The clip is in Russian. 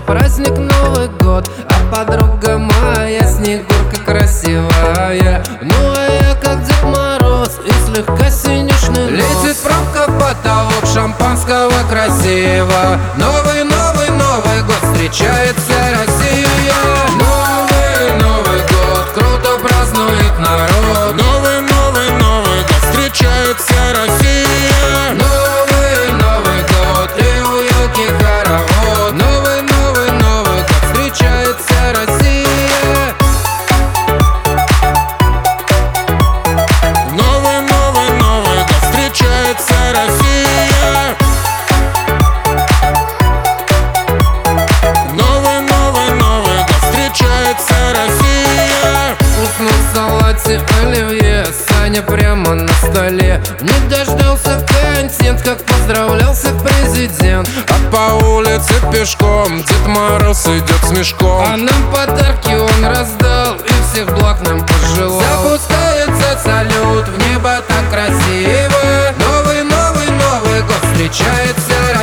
праздник Новый год, а подруга моя Снегурка красивая. Ну а я как Дед Мороз и слегка синюшный нос. Летит пробка в потолок, шампанского красиво. Новый, новый, Новый год встречает вся Россия. Новый, Новый год, круто празднует народ. Новый, новый, Новый год встречает вся Россия. Новый, Новый год, и у елки хоровод. Новый, новый, Новый год встречает вся Россия. Новый, новый, Новый год встречает вся Россия. Новый, новый, Новый год встречает вся Россия. Вкусно в салате оливье, Саня прямо на столе. Не дождался контент, как поздравлялся президент. А по улице пешком Дед Мороз идет с мешком. А нам подарки он раздал и всех благ нам пожелал. Запускается салют, в небо так красиво. Новый, новый, Новый год встречает вся